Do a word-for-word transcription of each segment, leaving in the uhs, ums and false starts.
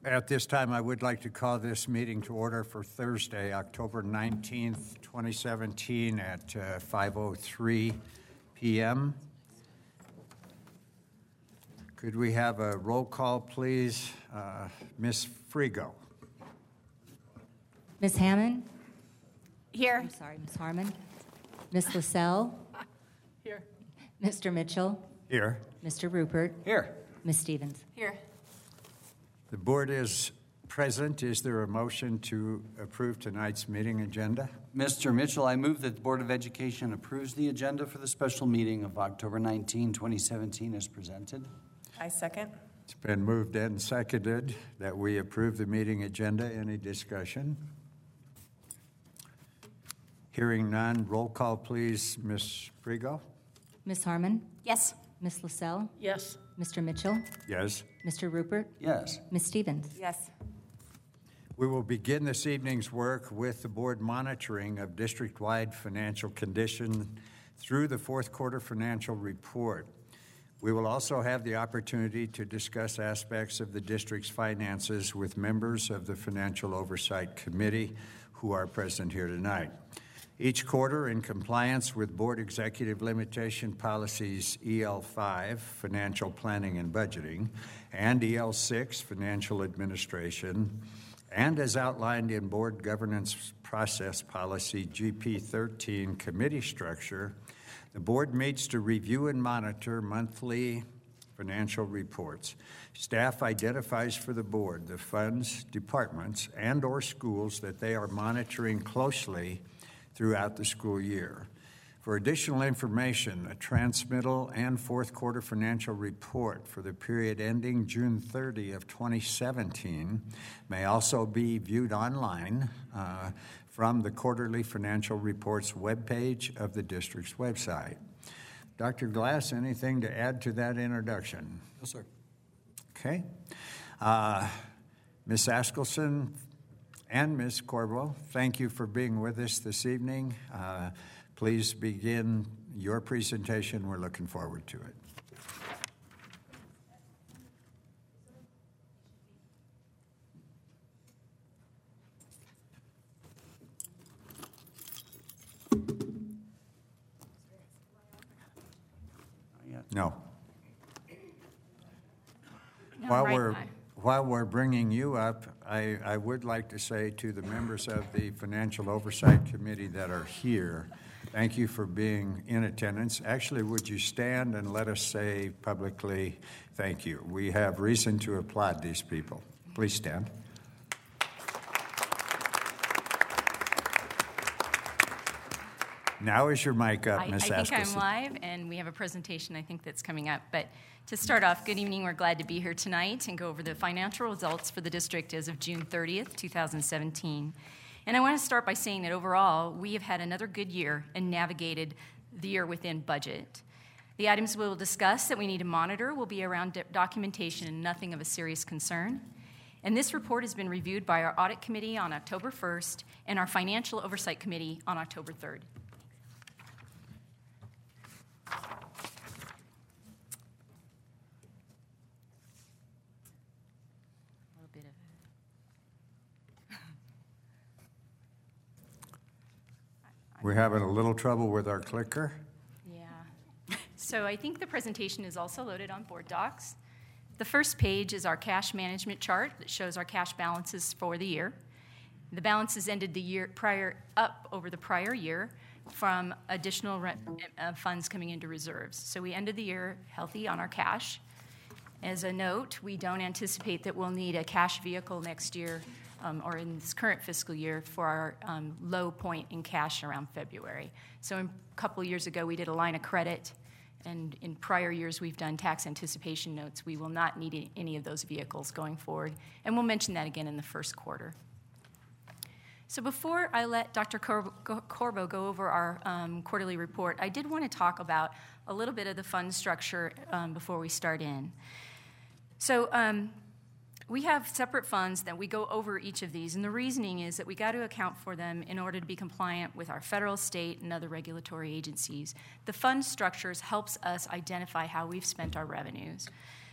At this time, I would like to call this meeting to order for Thursday, October nineteenth, twenty seventeen at uh, five oh three p.m. Could we have a roll call, please? Uh, Miz Frigo. Miz Hammond? Here. I'm sorry, Miz Harmon. Miz LaSalle? Here. Mister Mitchell? Here. Mister Rupert? Here. Miz Stevens? Here. The board is present. Is there a motion to approve tonight's meeting agenda? Mister Mitchell, I move that the Board of Education approves the agenda for the special meeting of October nineteenth, twenty seventeen as presented. I second. It's been moved and seconded that we approve the meeting agenda. Any discussion? Hearing none, roll call, please. Miz Frigo? Miz Harmon? Yes. Miz LaSalle? Yes. Mister Mitchell? Yes. Mister Rupert? Yes. Miz Stevens? Yes. We will begin this evening's work with the board monitoring of district-wide financial condition through the fourth quarter financial report. We will also have the opportunity to discuss aspects of the district's finances with members of the Financial Oversight Committee who are present here tonight. Each quarter, in compliance with Board Executive Limitation Policies E L five, Financial Planning and Budgeting, and E L six, Financial Administration, and as outlined in Board Governance Process Policy G P thirteen, Committee Structure, the Board meets to review and monitor monthly financial reports. Staff identifies for the Board the funds, departments, and or schools that they are monitoring closely throughout the school year. For additional information, a transmittal and fourth quarter financial report for the period ending June thirtieth of twenty seventeen may also be viewed online uh, from the Quarterly Financial Reports webpage of the district's website. Doctor Glass, anything to add to that introduction? No, sir. Okay. Uh, Miz Askelson and Miz Corbo, thank you for being with us this evening. Uh, please begin your presentation. We're looking forward to it. No. No, While right we're eye. while we're bringing you up, I, I would like to say to the members of the Financial Oversight Committee that are here, thank you for being in attendance. Actually, would you stand and let us say publicly thank you? We have reason to applaud these people. Please stand. Now is your mic up, Miz I, I think Askelson. I'm live, and we have a presentation, I think, that's coming up. But to start off, good evening. We're glad to be here tonight and go over the financial results for the district as of June thirtieth, twenty seventeen. And I want to start by saying that overall, we have had another good year and navigated the year within budget. The items we will discuss that we need to monitor will be around do- documentation and nothing of a serious concern. And this report has been reviewed by our Audit Committee on October first and our Financial Oversight Committee on October third. We're having a little trouble with our clicker. Yeah. So I think the presentation is also loaded on Board Docs. The first page is our cash management chart that shows our cash balances for the year. The balances ended the year prior up over the prior year from additional rent, uh, funds coming into reserves. So we ended the year healthy on our cash. As a note, we don't anticipate that we'll need a cash vehicle next year Um, or in this current fiscal year for our um, low point in cash around February. So in, a couple of years ago, we did a line of credit, and in prior years, we've done tax anticipation notes. We will not need any of those vehicles going forward, and we'll mention that again in the first quarter. So before I let Doctor Corbo, Corbo go over our um, quarterly report, I did want to talk about a little bit of the fund structure um, before we start in. So um, we have separate funds that we go over each of these, and the reasoning is that we got to account for them in order to be compliant with our federal, state, and other regulatory agencies. The fund structures helps us identify how we've spent our revenues.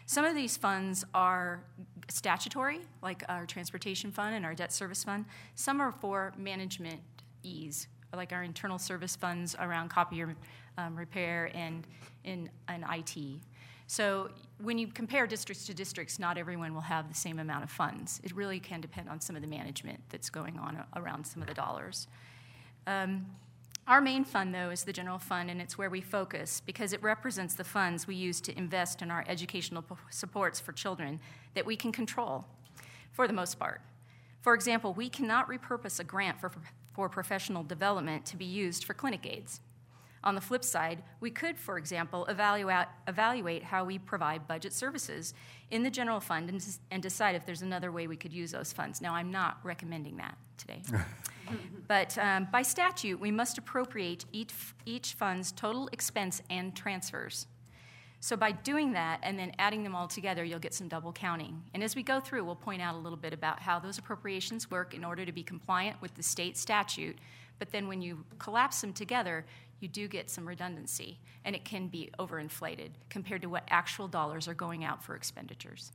Some of these funds are statutory, like our transportation fund and our debt service fund. Some are for management ease, like our internal service funds around copier um, repair and in and I T. So when you compare districts to districts, not everyone will have the same amount of funds. It really can depend on some of the management that's going on around some of the dollars. Um, Our main fund, though, is the general fund, and it's where we focus because it represents the funds we use to invest in our educational p- supports for children that we can control, for the most part. For example, we cannot repurpose a grant for, for professional development to be used for clinic aids. On the flip side, we could, for example, evaluate, evaluate how we provide budget services in the general fund and, and decide if there's another way we could use those funds. Now, I'm not recommending that today. But um, by statute, we must appropriate each, each fund's total expense and transfers. So by doing that and then adding them all together, you'll get some double counting. And as we go through, we'll point out a little bit about how those appropriations work in order to be compliant with the state statute. But then when you collapse them together, you do get some redundancy, and it can be overinflated compared to what actual dollars are going out for expenditures.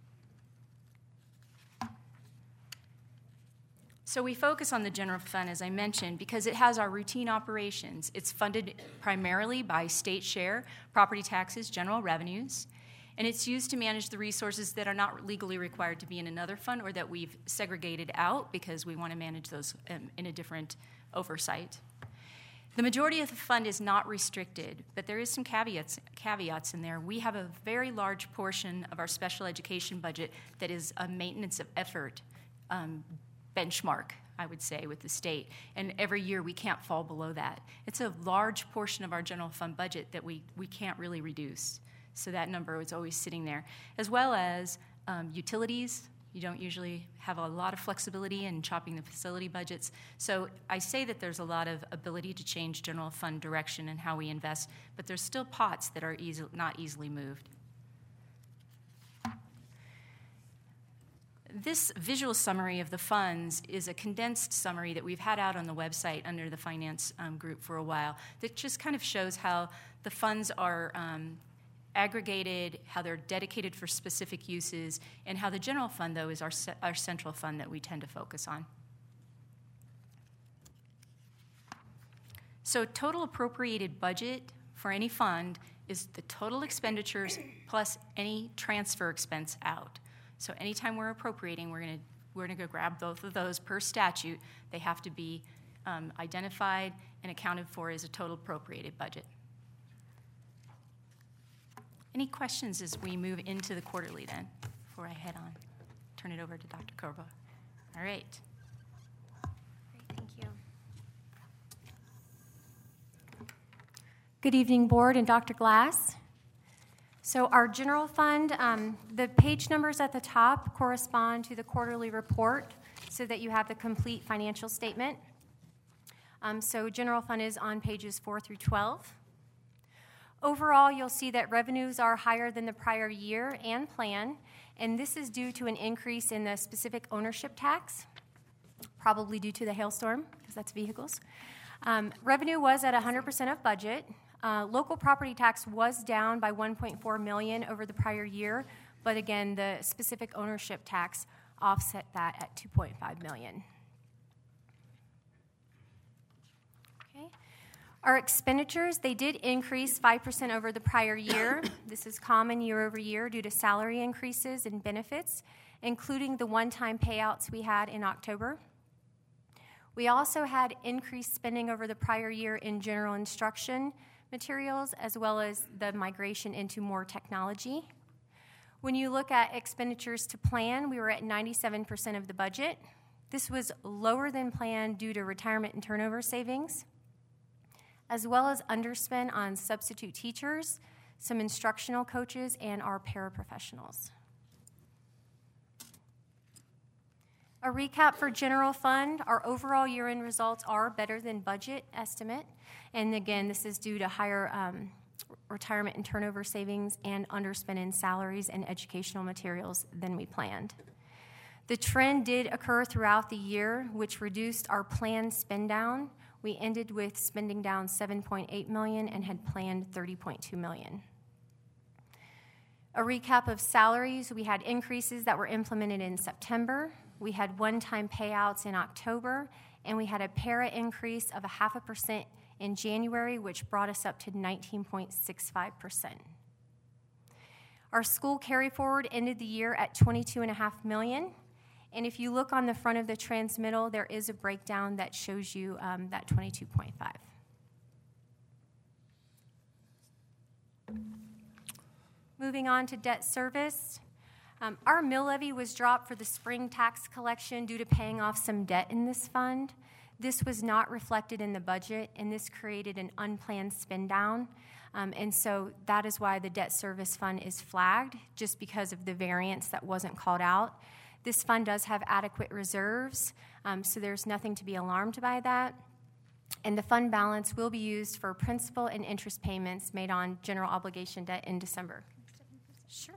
So we focus on the general fund, as I mentioned, because it has our routine operations. It's funded primarily by state share, property taxes, general revenues, and it's used to manage the resources that are not legally required to be in another fund or that we've segregated out because we want to manage those um, in a different oversight. The majority of the fund is not restricted, but there is some caveats, caveats in there. We have a very large portion of our special education budget that is a maintenance of effort um, benchmark, I would say, with the state. And every year we can't fall below that. It's a large portion of our general fund budget that we, we can't really reduce. So that number is always sitting there. As well as um, utilities. You don't usually have a lot of flexibility in chopping the facility budgets. So I say that there's a lot of ability to change general fund direction and how we invest, but there's still pots that are easy, not easily moved. This visual summary of the funds is a condensed summary that we've had out on the website under the finance um, group for a while that just kind of shows how the funds are um, aggregated, how they're dedicated for specific uses, and how the general fund, though, is our, our central fund that we tend to focus on. So total appropriated budget for any fund is the total expenditures plus any transfer expense out. So anytime we're appropriating, we're going to we're going to go grab both of those per statute. They have to be um, identified and accounted for as a total appropriated budget. Any questions as we move into the quarterly then, before I head on? Turn it over to Doctor Corbo. All right. Great, thank you. Good evening, Board and Doctor Glass. So our general fund, um, the page numbers at the top correspond to the quarterly report so that you have the complete financial statement. Um, so general fund is on pages four through twelve. Overall, you'll see that revenues are higher than the prior year and plan, and this is due to an increase in the specific ownership tax, probably due to the hailstorm, because that's vehicles. Um, revenue was at one hundred percent of budget. Uh, local property tax was down by one point four million dollars over the prior year, but again, the specific ownership tax offset that at two point five million dollars. Okay. Our expenditures, they did increase five percent over the prior year. This is common year over year due to salary increases and benefits, including the one-time payouts we had in October. We also had increased spending over the prior year in general instruction materials, as well as the migration into more technology. When you look at expenditures to plan, we were at ninety-seven percent of the budget. This was lower than planned due to retirement and turnover savings, as well as underspend on substitute teachers, some instructional coaches, and our paraprofessionals. A recap for general fund, our overall year-end results are better than budget estimate. And again, this is due to higher um, retirement and turnover savings and underspend in salaries and educational materials than we planned. The trend did occur throughout the year, which reduced our planned spend down. We ended with spending down seven point eight million dollars and had planned thirty point two million dollars. A recap of salaries, we had increases that were implemented in September. We had one-time payouts in October, and we had a para increase of a half a percent in January, which brought us up to nineteen point six five percent. Our school carry forward ended the year at twenty-two point five million dollars. And if you look on the front of the transmittal, there is a breakdown that shows you um, that twenty-two point five. Moving on to debt service. Um, our mill levy was dropped for the spring tax collection due to paying off some debt in this fund. This was not reflected in the budget, and this created an unplanned spend down. Um, and so that is why the debt service fund is flagged, just because of the variance that wasn't called out. This fund does have adequate reserves, um, so there's nothing to be alarmed by that. And the fund balance will be used for principal and interest payments made on general obligation debt in December. Sure.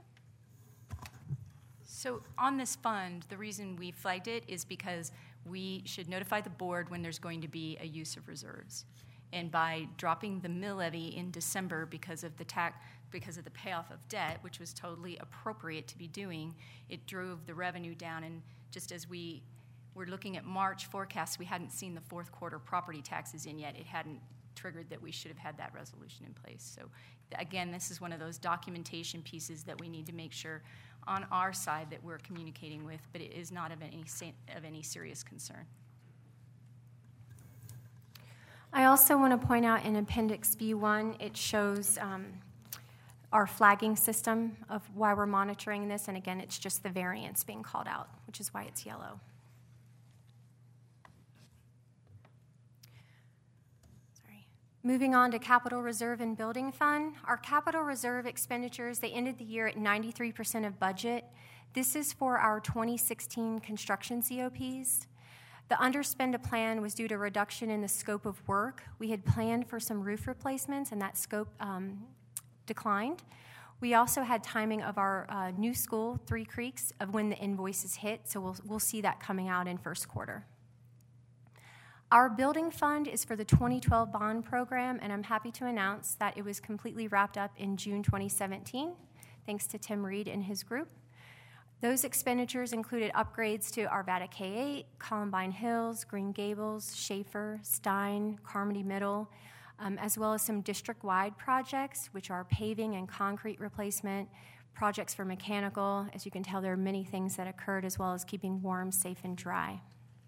So on this fund, the reason we flagged it is because we should notify the board when there's going to be a use of reserves. And by dropping the mill levy in December because of the tax, because of the payoff of debt, which was totally appropriate to be doing, it drove the revenue down. And just as we were looking at March forecasts, we hadn't seen the fourth quarter property taxes in yet. It hadn't triggered that we should have had that resolution in place. So again, this is one of those documentation pieces that we need to make sure on our side that we're communicating with, but it is not of any of any serious concern. I also want to point out in Appendix B one, it shows um, our flagging system of why we're monitoring this, and again, it's just the variance being called out, which is why it's yellow. Sorry. Moving on to capital reserve and building fund. Our capital reserve expenditures, they ended the year at ninety-three percent of budget. This is for our twenty sixteen construction C O Ps. The underspend plan was due to reduction in the scope of work. We had planned for some roof replacements, and that scope um, declined. We also had timing of our uh, new school, Three Creeks, of when the invoices hit, so we'll, we'll see that coming out in first quarter. Our building fund is for the twenty twelve bond program, and I'm happy to announce that it was completely wrapped up in June twenty seventeen, thanks to Tim Reed and his group. Those expenditures included upgrades to Arvada K eight, Columbine Hills, Green Gables, Schaefer, Stein, Carmody Middle, um, as well as some district-wide projects, which are paving and concrete replacement, projects for mechanical. As you can tell, there are many things that occurred, as well as keeping warm, safe, and dry.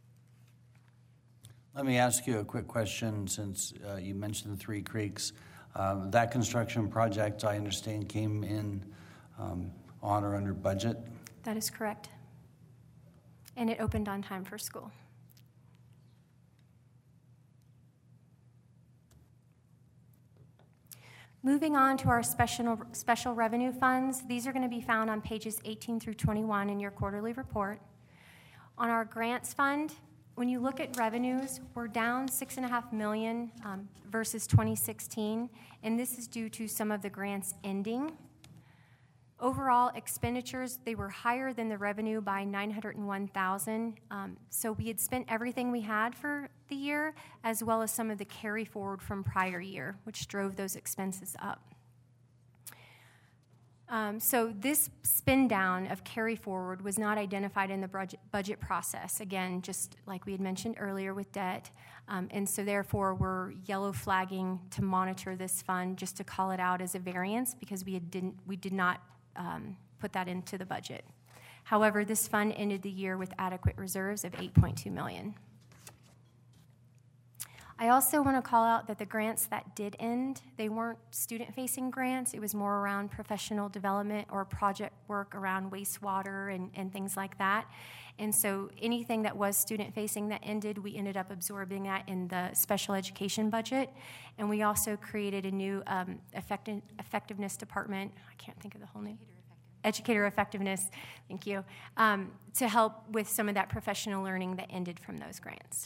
Let me ask you a quick question, since uh, you mentioned the Three Creeks. Um, that construction project, I understand, came in um, on or under budget. That is correct. And it opened on time for school. Moving on to our special, special revenue funds, these are going to be found on pages eighteen through twenty-one in your quarterly report. On our grants fund, when you look at revenues, we're down six and a half million um, versus twenty sixteen, and this is due to some of the grants ending. Overall expenditures, they were higher than the revenue by nine hundred one thousand dollars. Um, so we had spent everything we had for the year, as well as some of the carry forward from prior year, which drove those expenses up. Um, so this spin down of carry forward was not identified in the budget, budget process, again, just like we had mentioned earlier with debt. Um, and so therefore, we're yellow flagging to monitor this fund, just to call it out as a variance, because we had didn't we did not Um, put that into the budget. However, this fund ended the year with adequate reserves of eight point two million dollars. I also want to call out that the grants that did end, they weren't student-facing grants. It was more around professional development or project work around wastewater and, and things like that. And so anything that was student-facing that ended, we ended up absorbing that in the special education budget. And we also created a new um, effective, effectiveness department. I can't think of the whole name. Educator effectiveness, thank you, um, to help with some of that professional learning that ended from those grants.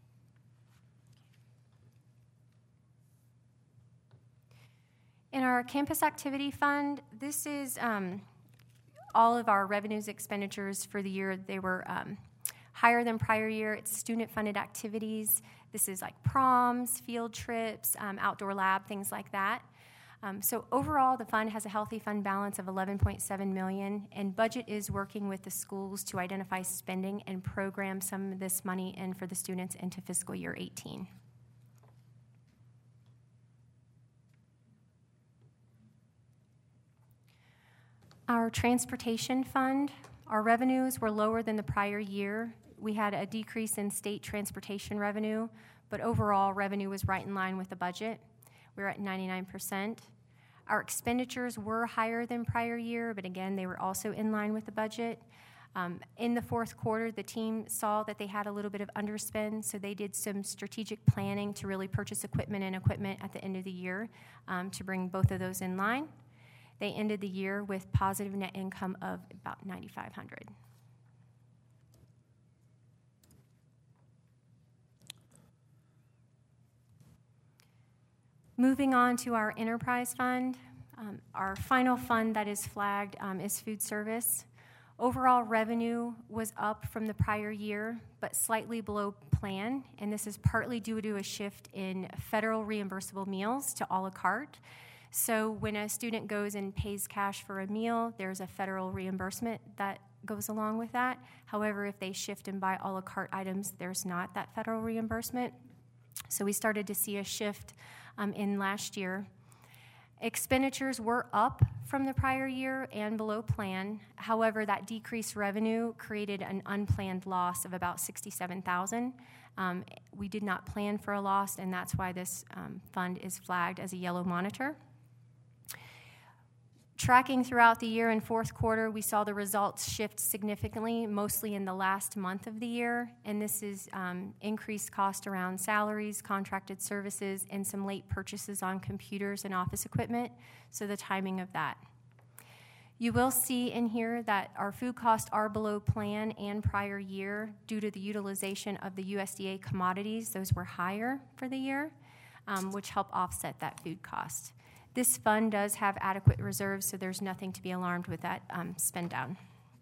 In our campus activity fund, this is um, all of our revenues expenditures for the year. They were um, higher than prior year. It's student-funded activities. This is like proms, field trips, um, outdoor lab, things like that. Um, so overall, the fund has a healthy fund balance of eleven point seven million dollars, and budget is working with the schools to identify spending and program some of this money in for the students into fiscal year eighteen. Our transportation fund, our revenues were lower than the prior year. We had a decrease in state transportation revenue, but overall revenue was right in line with the budget. We were at ninety-nine percent. Our expenditures were higher than prior year, but again, they were also in line with the budget. Um, in the fourth quarter, the team saw that they had a little bit of underspend, so they did some strategic planning to really purchase equipment and equipment at the end of the year um, to bring both of those in line. They ended the year with positive net income of about nine thousand five hundred dollars. Moving on to our enterprise fund, um, our final fund that is flagged um, is food service. Overall revenue was up from the prior year, but slightly below plan, and this is partly due to a shift in federal reimbursable meals to a la carte. So when a student goes and pays cash for a meal, there's a federal reimbursement that goes along with that. However, if they shift and buy a la carte items, there's not that federal reimbursement. So we started to see a shift um, in last year. Expenditures were up from the prior year and below plan. However, that decreased revenue created an unplanned loss of about sixty-seven thousand dollars. Um, we did not plan for a loss, and that's why this um, fund is flagged as a yellow monitor. Tracking throughout the year in fourth quarter, we saw the results shift significantly, mostly in the last month of the year, and this is um, increased cost around salaries, contracted services, and some late purchases on computers and office equipment, so the timing of that. You will see in here that our food costs are below plan and prior year due to the utilization of the U S D A commodities. Those were higher for the year, um, which help offset that food cost. This fund does have adequate reserves, so there's nothing to be alarmed with that um, spend down.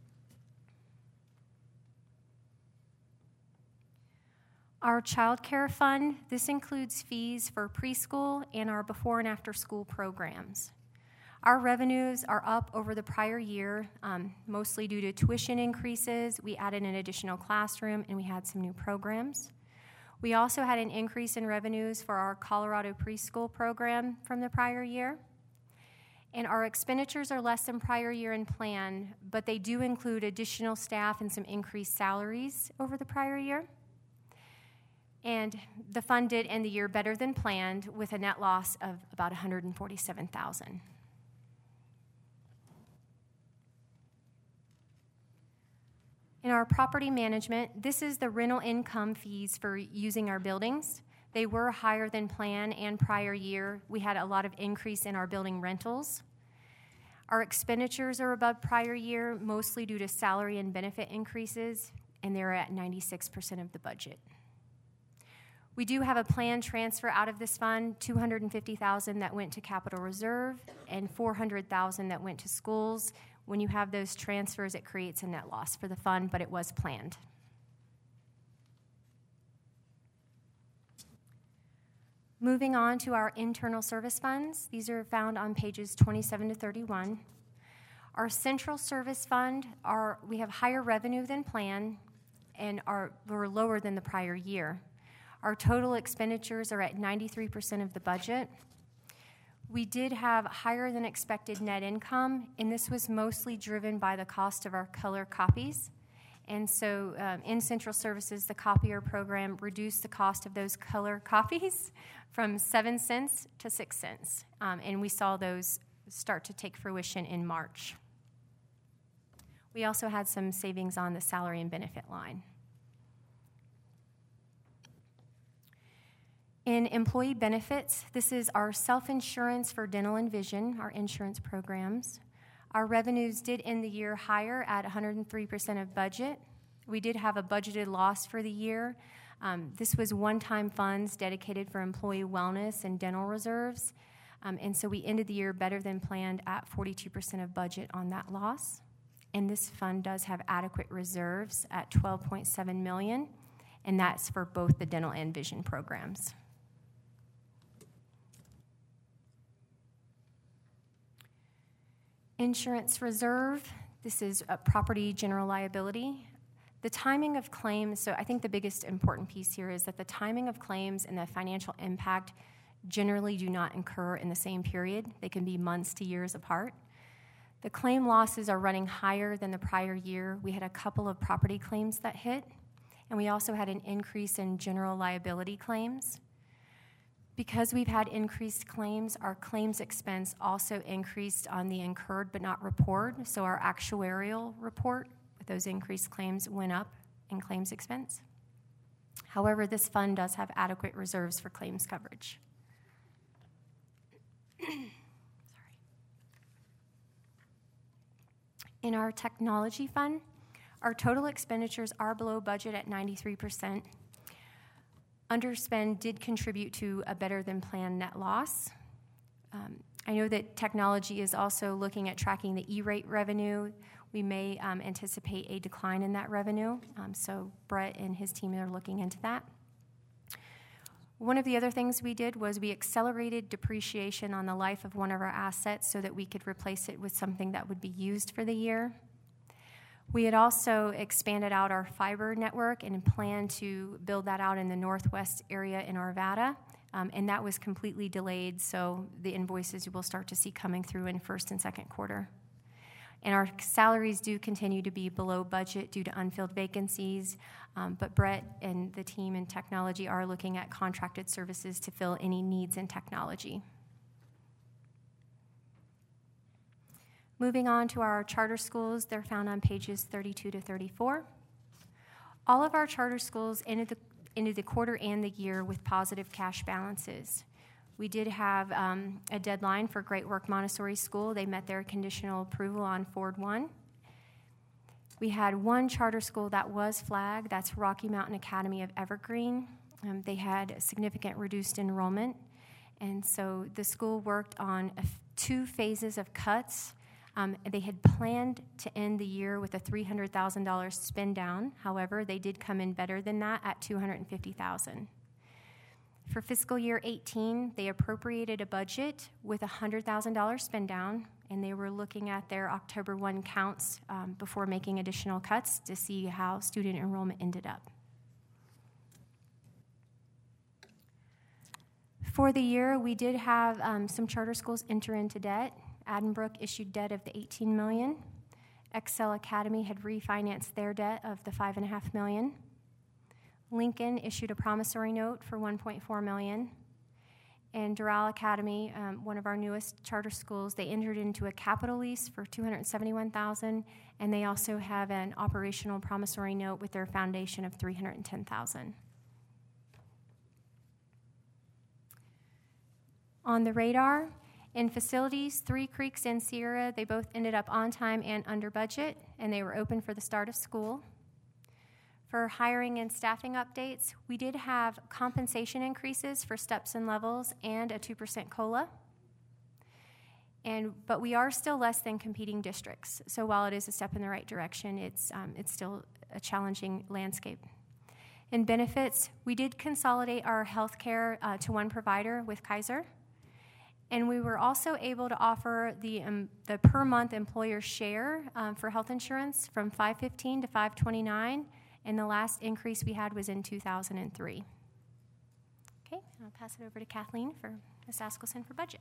Our child care fund, this includes fees for preschool and our before and after school programs. Our revenues are up over the prior year, um, mostly due to tuition increases. We added an additional classroom, and we had some new programs. We also had an increase in revenues for our Colorado preschool program from the prior year. And our expenditures are less than prior year in plan, but they do include additional staff and some increased salaries over the prior year. And the fund did end the year better than planned with a net loss of about one hundred forty-seven thousand dollars. In our property management, this is the rental income fees for using our buildings. They were higher than planned and prior year. We had a lot of increase in our building rentals. Our expenditures are above prior year, mostly due to salary and benefit increases, and they're at ninety-six percent of the budget. We do have a planned transfer out of this fund, two hundred fifty thousand dollars that went to capital reserve and four hundred thousand dollars that went to schools. When you have those transfers, it creates a net loss for the fund, but it was planned. Moving on to our internal service funds. These are found on pages twenty-seven to thirty-one. Our central service fund, are, we have higher revenue than planned and are, we're lower than the prior year. Our total expenditures are at ninety-three percent of the budget. We did have higher than expected net income, and this was mostly driven by the cost of our color copies. And so um, in Central Services, the copier program reduced the cost of those color copies from seven cents to six cents. Um, and we saw those start to take fruition in March. We also had some savings on the salary and benefit line. In employee benefits, this is our self-insurance for dental and vision, our insurance programs. Our revenues did end the year higher at one hundred three percent of budget. We did have a budgeted loss for the year. Um, this was one-time funds dedicated for employee wellness and dental reserves. Um, and so we ended the year better than planned at forty-two percent of budget on that loss. And this fund does have adequate reserves at twelve point seven million dollars, and that's for both the dental and vision programs. Insurance reserve, this is a property general liability. The timing of claims, so I think the biggest important piece here is that the timing of claims and the financial impact generally do not incur in the same period. They can be months to years apart. The claim losses are running higher than the prior year. We had a couple of property claims that hit, and we also had an increase in general liability claims. Because we've had increased claims, our claims expense also increased on the incurred but not report, so our actuarial report with those increased claims went up in claims expense. However, this fund does have adequate reserves for claims coverage. Sorry. In our technology fund, our total expenditures are below budget at ninety-three percent. Underspend did contribute to a better than planned net loss. Um, I know that technology is also looking at tracking the E-rate revenue. We may um, anticipate a decline in that revenue, um, so Brett and his team are looking into that. One of the other things we did was we accelerated depreciation on the life of one of our assets so that we could replace it with something that would be used for the year. We had also expanded out our fiber network and planned to build that out in the northwest area in Arvada, um, and that was completely delayed, so the invoices you will start to see coming through in first and second quarter. And our salaries do continue to be below budget due to unfilled vacancies, um, but Brett and the team in technology are looking at contracted services to fill any needs in technology. Moving on to our charter schools, they're found on pages thirty-two to thirty-four. All of our charter schools ended the, ended the quarter and the year with positive cash balances. We did have um, a deadline for Great Work Montessori School. They met their conditional approval on Ford one. We had one charter school that was flagged. That's Rocky Mountain Academy of Evergreen. Um, they had a significant reduced enrollment, and so the school worked on a f- two phases of cuts. Um, they had planned to end the year with a three hundred thousand dollars spend down. However, they did come in better than that at two hundred fifty thousand dollars. For fiscal year eighteen, they appropriated a budget with a one hundred thousand dollars spend down, and they were looking at their October first counts um, before making additional cuts to see how student enrollment ended up. For the year, we did have um, some charter schools enter into debt. Addenbrook issued debt of the eighteen million dollars. Excel Academy had refinanced their debt of the five point five million dollars. Lincoln issued a promissory note for one point four million dollars. And Doral Academy, um, one of our newest charter schools, they entered into a capital lease for two hundred seventy-one thousand dollars, and they also have an operational promissory note with their foundation of three hundred ten thousand dollars. On the radar, in facilities, Three Creeks and Sierra, they both ended up on time and under budget, and they were open for the start of school. For hiring and staffing updates, we did have compensation increases for steps and levels and a two percent COLA. And, but we are still less than competing districts. So while it is a step in the right direction, it's, um, it's still a challenging landscape. In benefits, we did consolidate our health care uh, to one provider with Kaiser. And we were also able to offer the, um, the per-month employer share um, for health insurance from five hundred fifteen dollars to five hundred twenty-nine dollars. And the last increase we had was in two thousand three. Okay, I'll pass it over to Kathleen for Miz Askelson for budget.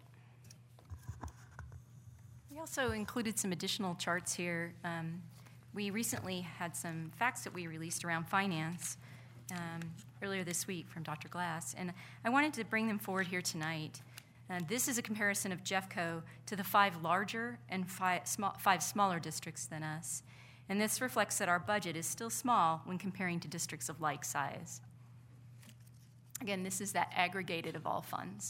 We also included some additional charts here. Um, we recently had some facts that we released around finance um, earlier this week from Doctor Glass, and I wanted to bring them forward here tonight. Uh, this is a comparison of Jeffco to the five larger and five, small, five smaller districts than us. And this reflects that our budget is still small when comparing to districts of like size. Again, this is that aggregated of all funds.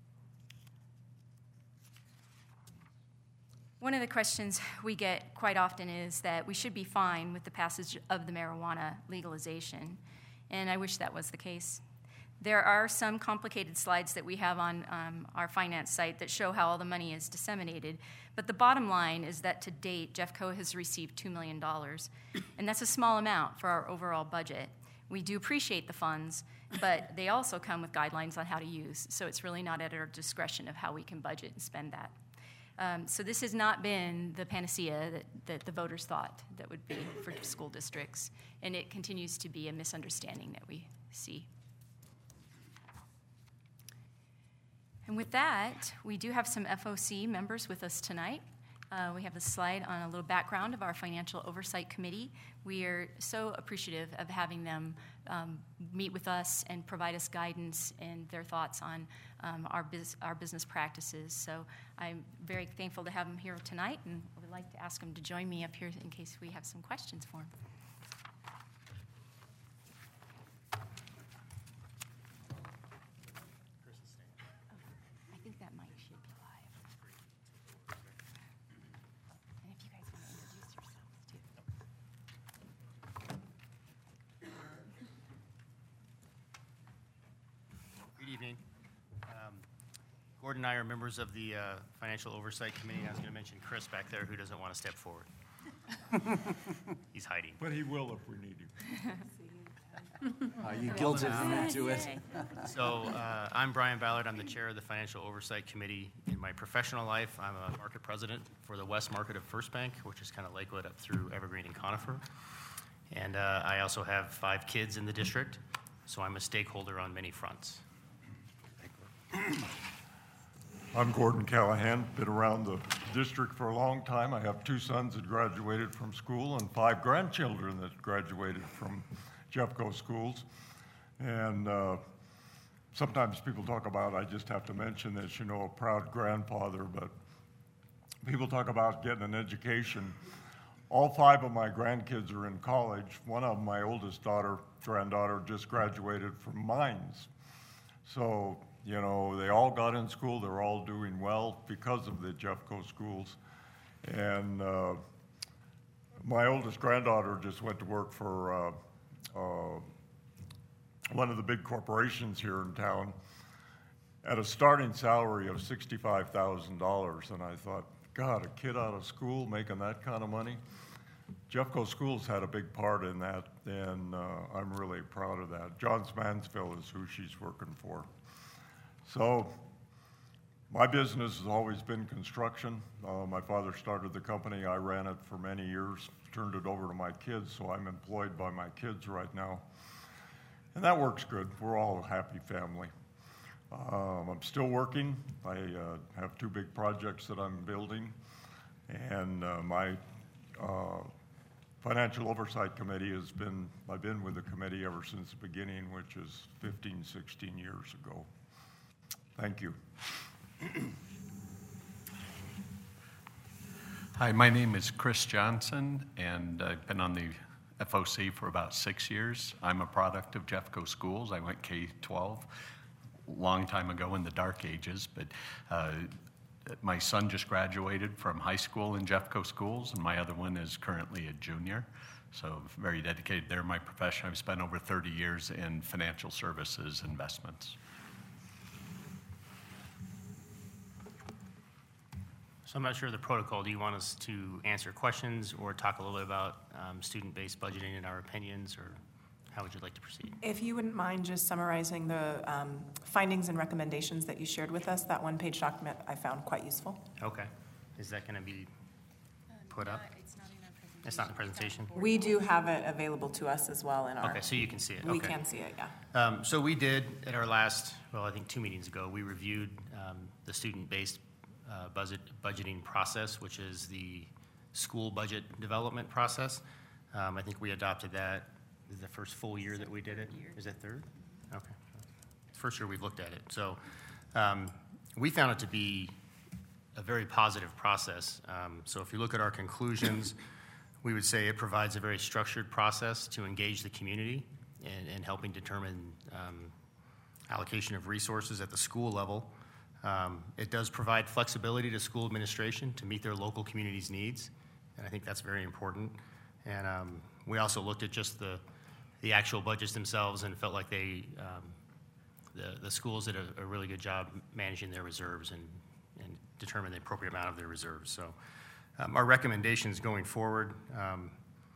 One of the questions we get quite often is that we should be fine with the passage of the marijuana legalization, and I wish that was the case. There are some complicated slides that we have on um, our finance site that show how all the money is disseminated, but the bottom line is that to date, Jeffco has received two million dollars, and that's a small amount for our overall budget. We do appreciate the funds, but they also come with guidelines on how to use, so it's really not at our discretion of how we can budget and spend that. Um, so this has not been the panacea that, that the voters thought that would be for school districts, and it continues to be a misunderstanding that we see. And with that, we do have some F O C members with us tonight. Uh, we have a slide on a little background of our Financial Oversight Committee. We are so appreciative of having them um, meet with us and provide us guidance and their thoughts on um, our, bus- our business practices. So I'm very thankful to have them here tonight, and I would like to ask them to join me up here in case we have some questions for them. I think that mic should be live. And if you guys want to introduce yourselves too. Good evening. Um, Gordon and I are members of the uh, Financial Oversight Committee. I was going to mention Chris back there, who doesn't want to step forward. He's hiding. But he will if we need him. Uh, you guilted me into it. So uh, I'm Brian Ballard. I'm the chair of the Financial Oversight Committee. In my professional life, I'm a market president for the West Market of First Bank, which is kind of Lakewood up through Evergreen and Conifer. And uh, I also have five kids in the district, so I'm a stakeholder on many fronts. I'm Gordon Callahan, been around the district for a long time. I have two sons that graduated from school and five grandchildren that graduated from Jeffco schools. And uh, sometimes people talk about, I just have to mention this, you know, a proud grandfather, but people talk about getting an education. All five of my grandkids are in college. One of them, my oldest daughter, granddaughter, just graduated from Mines. So, you know, they all got in school. They're all doing well because of the Jeffco schools. And uh, my oldest granddaughter just went to work for uh, uh, one of the big corporations here in town at a starting salary of sixty-five thousand dollars. And I thought, God, a kid out of school making that kind of money? Jeffco Schools had a big part in that, and uh, I'm really proud of that. Johns Mansfield is who she's working for. So my business has always been construction. Uh, my father started the company. I ran it for many years, turned it over to my kids, so I'm employed by my kids right now. And that works good. We're all a happy family. Um, I'm still working. I uh, have two big projects that I'm building. And uh, my uh, Financial Oversight Committee has been, I've been with the committee ever since the beginning, which is fifteen, sixteen years ago. Thank you. Hi, my name is Chris Johnson, and I've been on the F O C for about six years. I'm a product of Jeffco Schools. I went K twelve a long time ago in the dark ages, but uh, my son just graduated from high school in Jeffco Schools, and my other one is currently a junior. So very dedicated there. My profession, I've spent over thirty years in financial services investments. So I'm not sure of the protocol. Do you want us to answer questions or talk a little bit about um, student-based budgeting and our opinions, or how would you like to proceed? If you wouldn't mind just summarizing the um, findings and recommendations that you shared with us, that one-page document I found quite useful. Okay. Is that going to be put up? It's not in our presentation. It's not in the presentation? We do have it available to us as well in our. Okay, so you can see it. We Okay. can see it, yeah. Um, so we did, at our last, well, I think two meetings ago, we reviewed um, the student-based uh, budget budgeting process, which is the school budget development process. Um, I think we adopted that the first full year that we did it. Is that third? Okay. First year we've looked at it. So um, we found it to be a very positive process. Um, so if you look at our conclusions, we would say it provides a very structured process to engage the community in, in helping determine um, allocation of resources at the school level. Um, it does provide flexibility to school administration to meet their local community's needs, and I think that's very important. And um, we also looked at just the the actual budgets themselves and felt like they um, the the schools did a, a really good job managing their reserves and and determine the appropriate amount of their reserves. So um, our recommendations going forward. Um,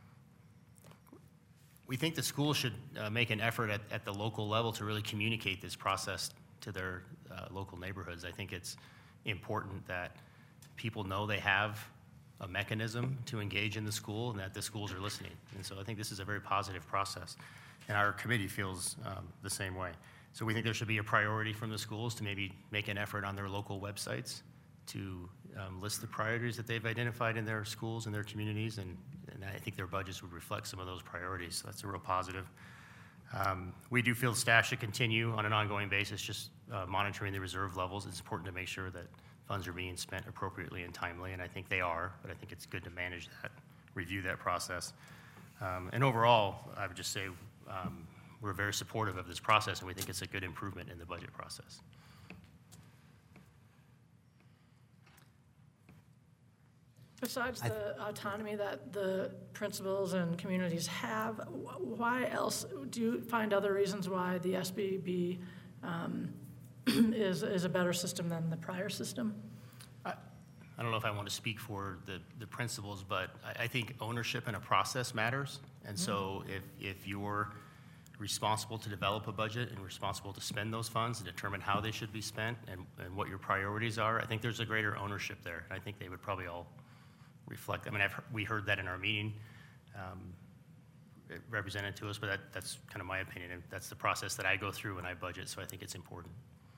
We think the schools should uh, make an effort at, at the local level to really communicate this process to their uh, local neighborhoods. I think it's important that people know they have a mechanism to engage in the school and that the schools are listening. And so I think this is a very positive process. And our committee feels um, the same way. So we think there should be a priority from the schools to maybe make an effort on their local websites to um, list the priorities that they've identified in their schools and their communities, and, and I think their budgets would reflect some of those priorities. So that's a real positive. Um, we do feel staff should continue on an ongoing basis just uh, monitoring the reserve levels. It's important to make sure that funds are being spent appropriately and timely, and I think they are, but I think it's good to manage that, review that process. Um, and overall, I would just say um, we're very supportive of this process, and we think it's a good improvement in the budget process. Besides the autonomy that the principals and communities have, wh- why else, do you find other reasons why the S B B um, is, is a better system than the prior system? I, I don't know if I want to speak for the, the principals, but I, I think ownership in a process matters. And mm-hmm. so if, if you're responsible to develop a budget and responsible to spend those funds and determine how they should be spent and, and what your priorities are, I think there's a greater ownership there. I think they would probably all reflect. I mean, I've, we heard that in our meeting, um, it represented to us, but that, that's kind of my opinion, and that's the process that I go through when I budget, so I think it's important.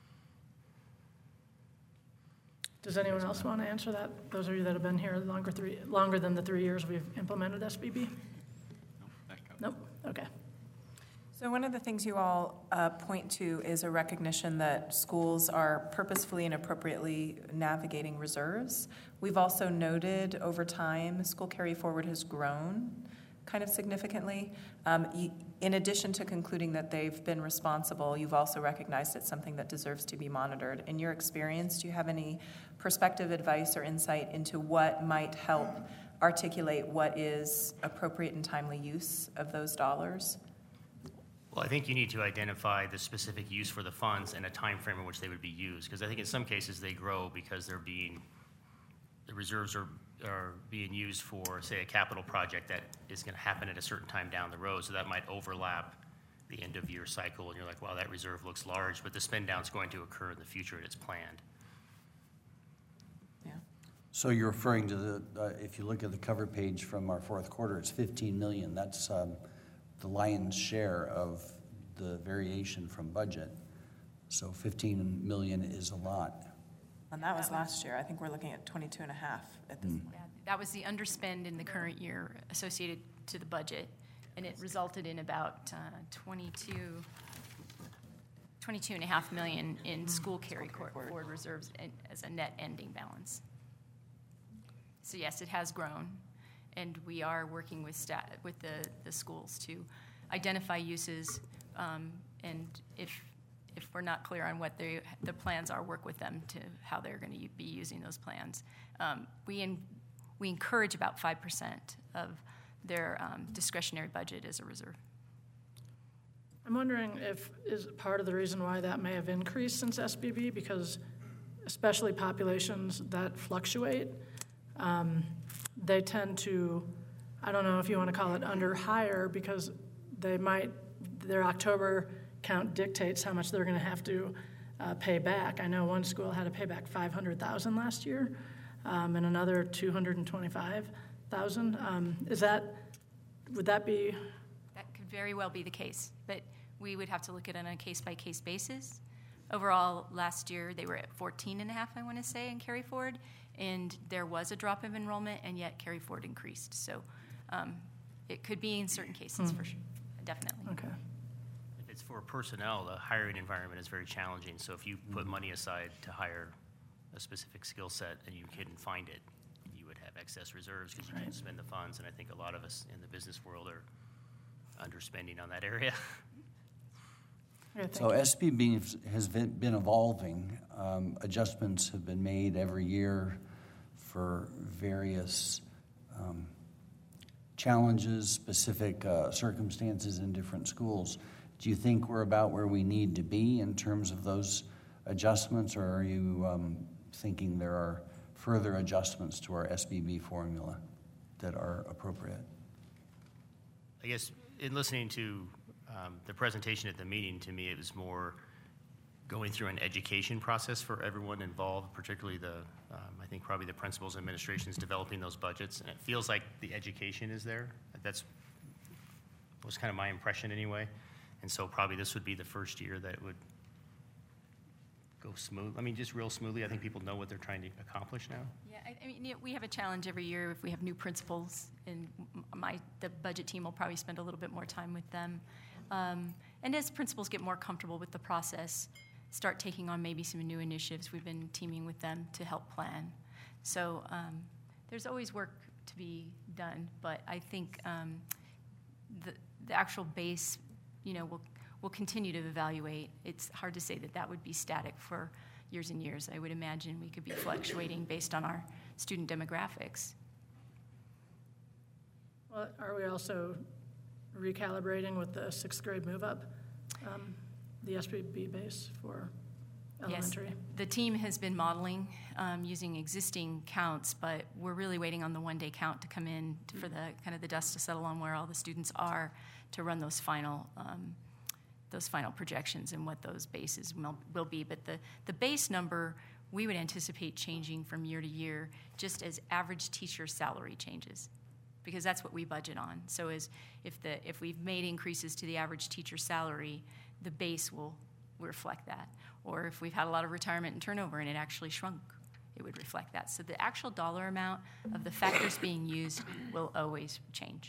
Does anyone else want to answer that? Those of you that have been here longer, three, longer than the three years we've implemented S B B? Nope. Okay. So one of the things you all uh, point to is a recognition that schools are purposefully and appropriately navigating reserves. We've also noted over time, school carry forward has grown kind of significantly. Um, in addition to concluding that they've been responsible, you've also recognized it's something that deserves to be monitored. In your experience, do you have any perspective, advice, or insight into what might help articulate what is appropriate and timely use of those dollars? Well, I think you need to identify the specific use for the funds and a time frame in which they would be used, because I think in some cases they grow because they're being, the reserves are, are being used for, say, a capital project that is going to happen at a certain time down the road, so that might overlap the end of year cycle, and you're like, wow, that reserve looks large, but the spend down is going to occur in the future and it's planned. Yeah. So you're referring to the, uh, if you look at the cover page from our fourth quarter, it's fifteen million. That's um, the lion's share of the variation from budget. So fifteen million is a lot. And that was last year. I think we're looking at twenty-two and a half at this point. Yeah, that was the underspend in the current year associated to the budget, and it resulted in about uh, twenty-two, twenty-two and a half million in school carry forward reserves as a net ending balance. So yes, it has grown, and we are working with staff, with the, the schools to identify uses, um, and if if we're not clear on what they, the plans are, work with them to how they're going to be using those plans. Um, we in, we encourage about five percent of their um, discretionary budget as a reserve. I'm wondering if is part of the reason why that may have increased since S B B, because especially populations that fluctuate, um, they tend to, I don't know if you want to call it under hire, because they might, their October count dictates how much they're going to have to uh, pay back. I know one school had to pay back five hundred thousand dollars last year, um, and another two hundred twenty-five thousand dollars. Um, is that, would that be? That could very well be the case, but we would have to look at it on a case-by-case basis. Overall, last year they were at fourteen and a half, I want to say, in carry forward, and there was a drop of enrollment, and yet carry forward increased. So um, it could be in certain cases, mm. for sure, definitely. Okay. If it's for personnel, the hiring environment is very challenging. So if you put money aside to hire a specific skill set and you couldn't find it, you would have excess reserves because you right. can't spend the funds. And I think a lot of us in the business world are underspending on that area. Yeah, so you. S B B has been, been evolving. Um, adjustments have been made every year for various um, challenges, specific uh, circumstances in different schools. Do you think we're about where we need to be in terms of those adjustments, or are you um, thinking there are further adjustments to our S B B formula that are appropriate? I guess in listening to um, the presentation at the meeting, to me it was more going through an education process for everyone involved, particularly the, um, I think probably the principals and administration is developing those budgets, and it feels like the education is there. That's was kind of my impression anyway. And so probably this would be the first year that it would go smooth. I mean, just real smoothly. I think people know what they're trying to accomplish now. Yeah, I, I mean, you know, we have a challenge every year if we have new principals, and my the budget team will probably spend a little bit more time with them. Um, and as principals get more comfortable with the process, start taking on maybe some new initiatives, we've been teaming with them to help plan. So um, there's always work to be done, but I think um, the the actual base, you know, will will continue to evaluate. It's hard to say that that would be static for years and years. I would imagine we could be fluctuating based on our student demographics. Well, are we also recalibrating with the sixth grade move up, um, the S P B base for elementary? Yes, the team has been modeling um, using existing counts, but we're really waiting on the one-day count to come in to, for the kind of the dust to settle on where all the students are to run those final um, those final projections and what those bases will, will be. But the, the base number we would anticipate changing from year to year just as average teacher salary changes, because that's what we budget on. So as if the if we've made increases to the average teacher salary, the base will reflect that. Or if we've had a lot of retirement and turnover and it actually shrunk, it would reflect that. So the actual dollar amount of the factors being used will always change.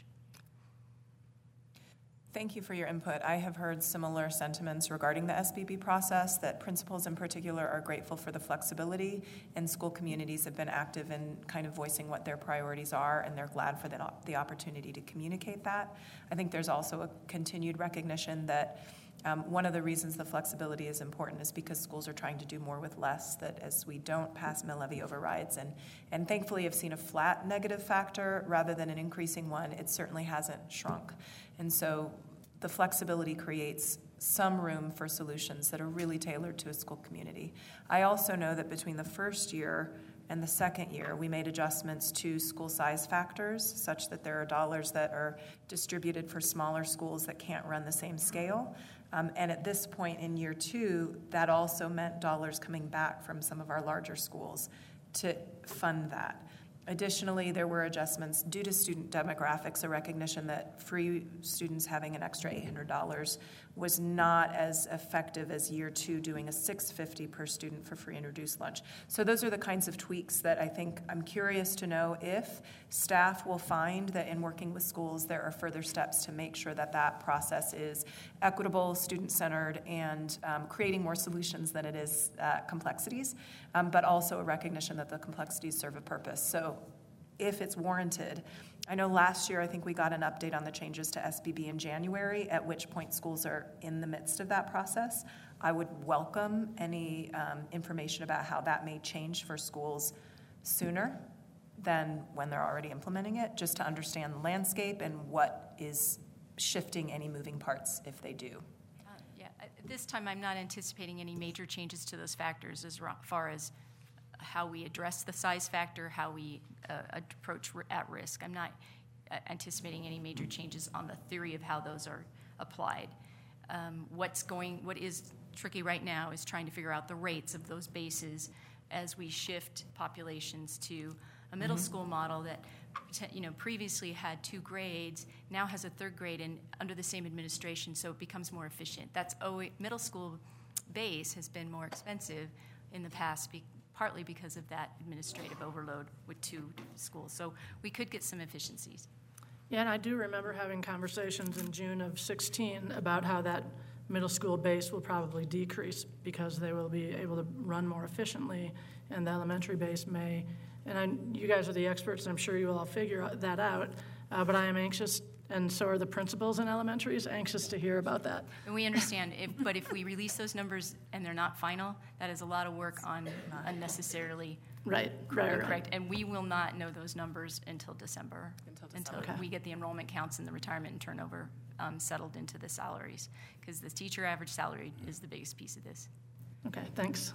Thank you for your input. I have heard similar sentiments regarding the S B B process, that principals in particular are grateful for the flexibility, and school communities have been active in kind of voicing what their priorities are, and they're glad for the, the opportunity to communicate that. I think there's also a continued recognition that um, one of the reasons the flexibility is important is because schools are trying to do more with less, that as we don't pass mill levy overrides, and, and thankfully have seen a flat negative factor rather than an increasing one, it certainly hasn't shrunk. And so the flexibility creates some room for solutions that are really tailored to a school community. I also know that between the first year and the second year, we made adjustments to school size factors such that there are dollars that are distributed for smaller schools that can't run the same scale. Um, and at this point in year two, that also meant dollars coming back from some of our larger schools to fund that. Additionally, there were adjustments due to student demographics, a recognition that free students having an extra eight hundred dollars was not as effective as year two doing a six hundred fifty dollars per student for free and reduced lunch. So those are the kinds of tweaks that I think I'm curious to know if staff will find that in working with schools there are further steps to make sure that that process is equitable, student-centered, and um, creating more solutions than it is uh, complexities, um, but also a recognition that the complexities serve a purpose. So if it's warranted. I know last year I think we got an update on the changes to S B B in January, at which point schools are in the midst of that process. I would welcome any um, information about how that may change for schools sooner than when they're already implementing it, just to understand the landscape and what is shifting any moving parts if they do. Uh, yeah, at this time I'm not anticipating any major changes to those factors as far as how we address the size factor, how we uh, approach at risk. I'm not uh, anticipating any major changes on the theory of how those are applied. Um, what's going, what is tricky right now is trying to figure out the rates of those bases as we shift populations to a middle mm-hmm. school model that, you know, previously had two grades, now has a third grade and under the same administration, so it becomes more efficient. That's always, middle school base has been more expensive in the past because partly because of that administrative overload with two schools. So we could get some efficiencies. Yeah, and I do remember having conversations in June of sixteen about how that middle school base will probably decrease because they will be able to run more efficiently, and the elementary base may. And I, you guys are the experts, and I'm sure you will all figure that out, uh, but I am anxious, and so are the principals in elementaries, anxious to hear about that. And we understand, if, but if we release those numbers and they're not final, that is a lot of work on unnecessarily right, right, right. correct. And we will not know those numbers until December, until, December. until okay. we get the enrollment counts and the retirement and turnover um, settled into the salaries, because the teacher average salary is the biggest piece of this. Okay, thanks.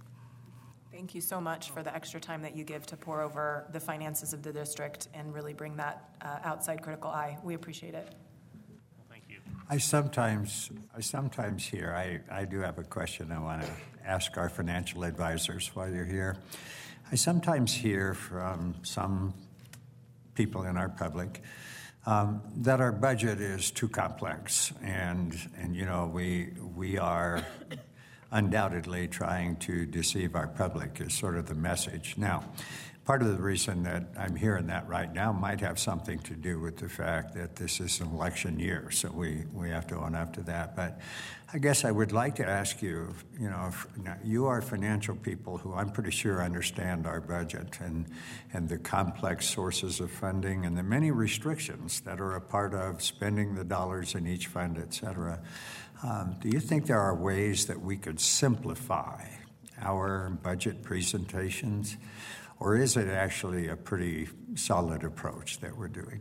Thank you so much for the extra time that you give to pour over the finances of the district and really bring that uh, outside critical eye. We appreciate it. Well, thank you. I sometimes, I sometimes hear, I, I do have a question I want to ask our financial advisors while you're here. I sometimes hear from some people in our public um, that our budget is too complex, and and you know we we are undoubtedly trying to deceive our public is sort of the message. Now, part of the reason that I'm hearing that right now might have something to do with the fact that this is an election year, so we, we have to own up to that. But I guess I would like to ask you, you know, if, now, you are financial people who I'm pretty sure understand our budget and, and the complex sources of funding and the many restrictions that are a part of spending the dollars in each fund, et cetera. Um, do you think there are ways that we could simplify our budget presentations? Or is it actually a pretty solid approach that we're doing?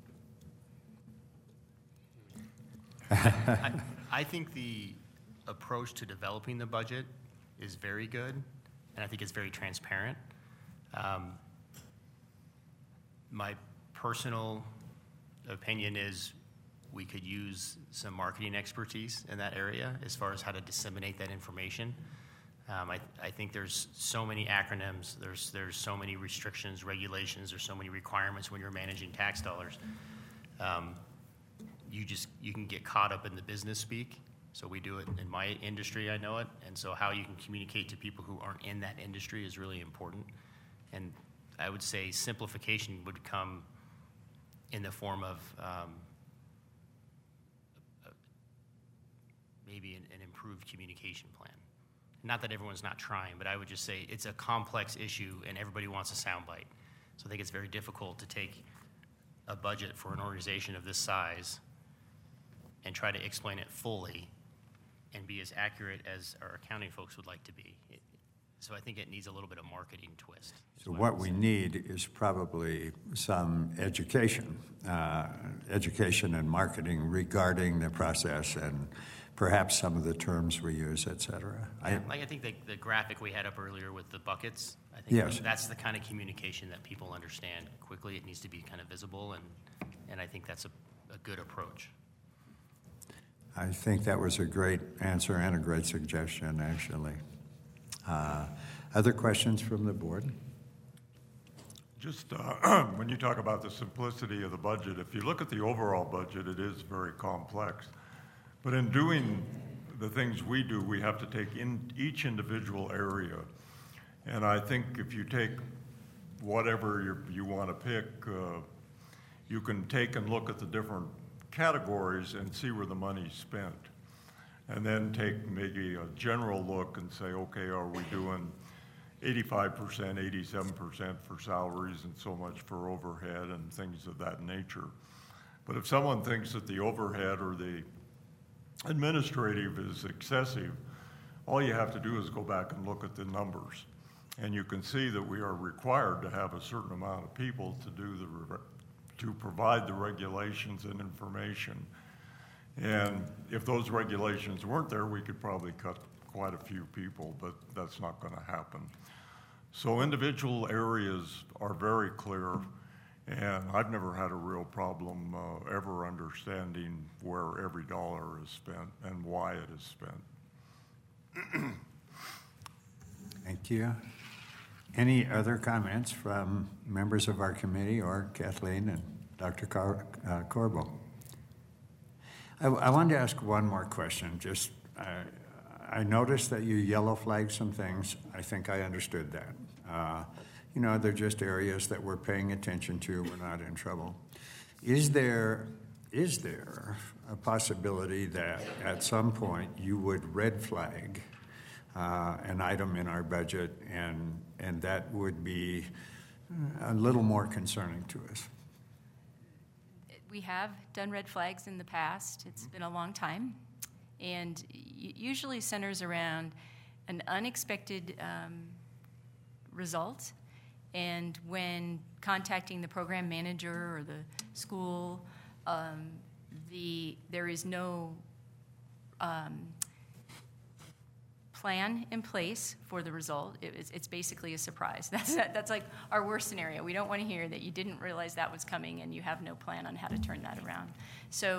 I, I think the approach to developing the budget is very good, and I think it's very transparent. Um, my personal opinion is we could use some marketing expertise in that area as far as how to disseminate that information. Um, I, I think there's so many acronyms, there's, there's so many restrictions, regulations, there's so many requirements when you're managing tax dollars. Um, you just, you can get caught up in the business speak. So we do it in my industry, I know it. And so how you can communicate to people who aren't in that industry is really important. And I would say simplification would come in the form of um, maybe an, an improved communication plan. Not that everyone's not trying, but I would just say it's a complex issue and everybody wants a soundbite. So I think it's very difficult to take a budget for an organization of this size and try to explain it fully and be as accurate as our accounting folks would like to be. It, so I think it needs a little bit of marketing twist. So what we need is probably some education, uh, education and marketing regarding the process and perhaps some of the terms we use, et cetera. I, like I think the, the graphic we had up earlier with the buckets, I think yes. that's the kind of communication that people understand quickly. It needs to be kind of visible, and, and I think that's a, a good approach. I think that was a great answer and a great suggestion, actually. Uh, other questions from the board? Just uh, when you talk about the simplicity of the budget, if you look at the overall budget, it is very complex. But in doing the things we do, we have to take in each individual area. And I think if you take whatever you, you want to pick, uh, you can take and look at the different categories and see where the money's spent. And then take maybe a general look and say, okay, are we doing eighty-five percent, eighty-seven percent for salaries and so much for overhead and things of that nature. But if someone thinks that the overhead or the administrative is excessive, all you have to do is go back and look at the numbers. And you can see that we are required to have a certain amount of people to do the, to provide the regulations and information. And if those regulations weren't there, we could probably cut quite a few people, but that's not going to happen. So individual areas are very clear. And I've never had a real problem uh, ever understanding where every dollar is spent and why it is spent. Thank you. Any other comments from members of our committee or Kathleen and Doctor Car- uh, Corbo? I, I wanted to ask one more question. Just, uh, I noticed that you yellow flagged some things. I think I understood that. Uh, You know, they're just areas that we're paying attention to. We're not in trouble. Is there, is there a possibility that at some point you would red flag uh, an item in our budget and, and that would be a little more concerning to us? We have done red flags in the past. It's been a long time. And usually centers around an unexpected um, result. And when contacting the program manager or the school, um, the there is no um, plan in place for the result. It, it's, it's basically a surprise. That's that's like our worst scenario. We don't want to hear that you didn't realize that was coming and you have no plan on how to turn that around. So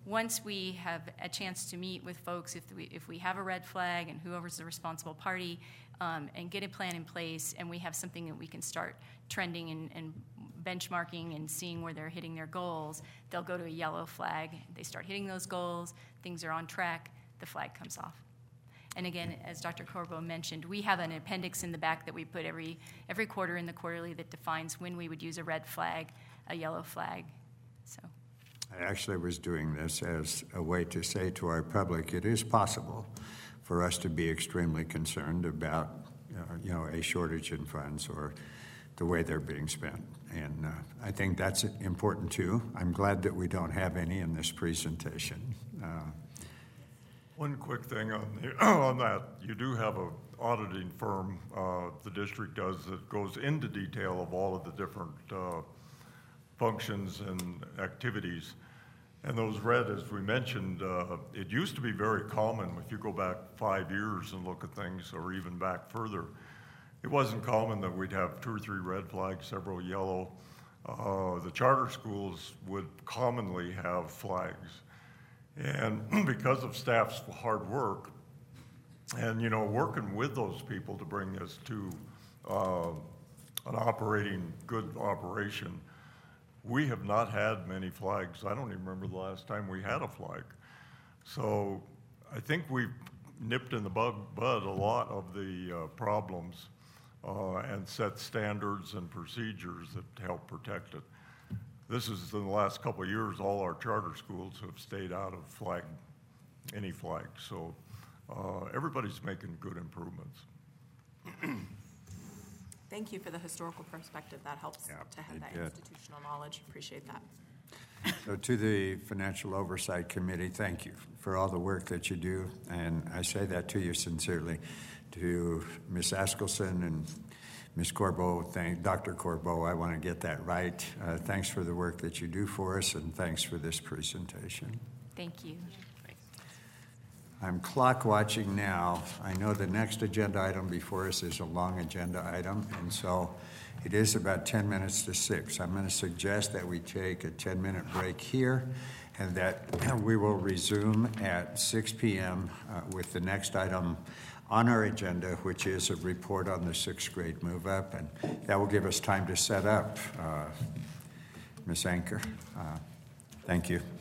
once we have a chance to meet with folks, if we, if we have a red flag and whoever's the responsible party, um, and get a plan in place, and we have something that we can start trending and, and benchmarking and seeing where they're hitting their goals, they'll go to a yellow flag. They start hitting those goals, things are on track, the flag comes off. And again, as Doctor Corbo mentioned, we have an appendix in the back that we put every, every quarter in the quarterly that defines when we would use a red flag, a yellow flag, so. I actually was doing this as a way to say to our public, it is possible for us to be extremely concerned about, uh, you know, a shortage in funds or the way they're being spent. And uh, I think that's important too. I'm glad that we don't have any in this presentation. Uh, One quick thing on, the, on that, you do have an auditing firm, uh, the district does, that goes into detail of all of the different uh, functions and activities. And those red, as we mentioned, uh, it used to be very common, if you go back five years and look at things, or even back further, it wasn't common that we'd have two or three red flags, several yellow. Uh, the charter schools would commonly have flags. And because of staff's hard work, and, you know, working with those people to bring this to uh, an operating, good operation, we have not had many flags. I don't even remember the last time we had a flag. So I think we've nipped in the bud, bud a lot of the uh, problems uh, and set standards and procedures that help protect it. This is in the last couple of years, all our charter schools have stayed out of flag, any flag. So uh, everybody's making good improvements. Thank you for the historical perspective. That helps Yeah, to have it that did. institutional knowledge. Appreciate that. So to the Financial Oversight Committee, thank you for all the work that you do. And I say that to you sincerely. To Miz Askelson and Miz Corbo, thank Doctor Corbo, I want to get that right. Uh, thanks for the work that you do for us, and thanks for this presentation. Thank you. I'm clock watching now. I know the next agenda item before us is a long agenda item, and so it is about ten minutes to six. I'm going to suggest that we take a ten-minute break here, and that we will resume at six p.m. Uh, with the next item on our agenda, which is a report on the sixth grade move-up, and that will give us time to set up, uh, Miz Anchor. Uh, thank you.